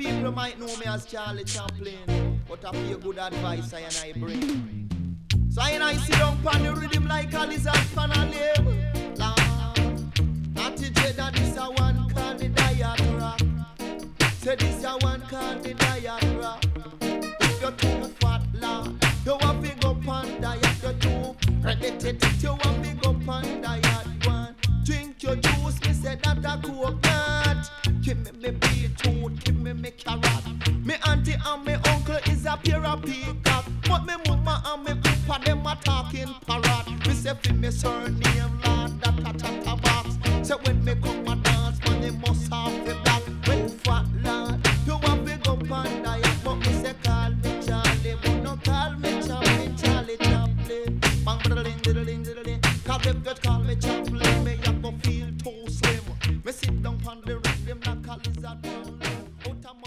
people might know me as Charlie Chaplin, but I feel good advice I bring. So I sit down on the rhythm like a lizard pan a limb. Not to dread that this a one called the diatribe. Say this a one called the diatribe. If you're too fat, lad, you want big up on diet. You're too repetitive, you want big up on diet. One, drink your juice, me say that a coconut. Give me beetroot, give me carrot. Me auntie and me uncle is a pair of peacock. But me mama and me papa them a talking parrot. Me say fi me surname lad that a box. So when me come a dance man they must have the black. When fat lad you want big up and diet. But me say call me Charlie, but no call me Chaplin, Charlie Chaplin. Bang diddling diddling diddling. Cause if you call me Chaplin, me a go feel too slim. Me sit down on the rhythm like a lizard.